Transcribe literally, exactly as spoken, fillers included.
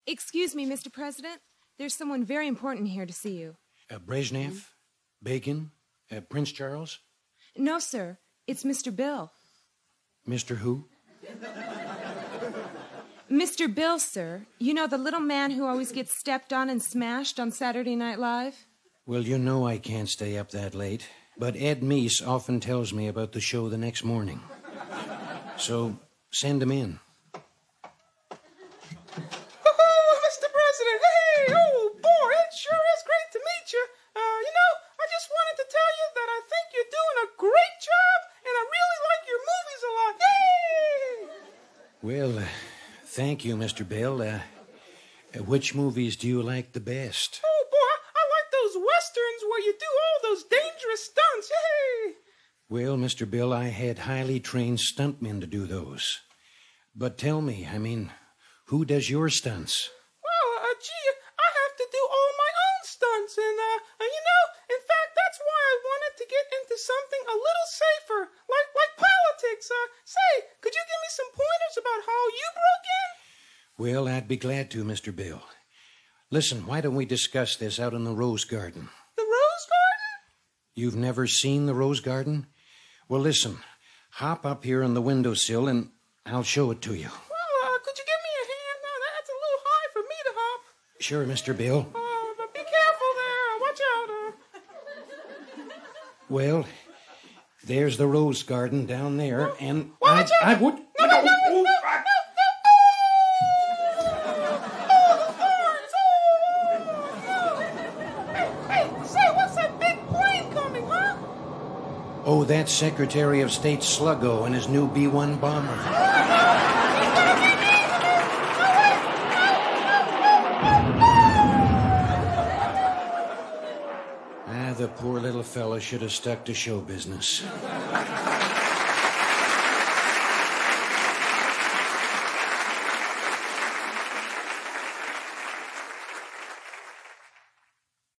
Excuse me, Mister President. There's someone very important here to see you. Uh, Brezhnev? Bacon? Uh, Prince Charles? No, sir. It's Mister Bill. Mister who? Mister Bill, sir. You know, the little man who always gets stepped on and smashed on Saturday Night Live? Well, you know I can't stay up that late. But Ed Meese often tells me about the show the next morning. So, send him in. Oh, Mister President, hey, oh, boy, it sure is great to meet you. Uh, you know, I just wanted to tell you that I think you're doing a great job, and I really like your movies a lot. Yay! Well, uh, thank you, Mister Bill. Uh, uh, which movies do you like the best? Oh, boy, I, I like those westerns where you do all those dangerous stunts. Yay! Well, Mister Bill, I had highly trained stuntmen to do those. But tell me, I mean, who does your stunts? Well, uh, gee, I have to do all my own stunts, and, uh, uh, you know, in fact, that's why I wanted to get into something a little safer, like, like politics. Uh, say, could you give me some pointers about how you broke in? Well, I'd be glad to, Mister Bill. Listen, why don't we discuss this out in the Rose Garden? The Rose Garden? You've never seen the Rose Garden? Well, listen, hop up here on the windowsill and I'll show it to you. Well, uh, could you give me a hand? No, that's a little high for me to hop. Sure, Mister Bill. Oh, but be careful there. Watch out. Uh... Well, there's the Rose Garden down there, Oh, and watch I, out. I would... No, no, no, no, no, no, no. Oh, the thorns. Oh, no. Hey, hey, say, what's that big plane coming, huh? Oh, that's Secretary of State Sluggo and his new B one bomber. Ah, the poor little fellow should have stuck to show business.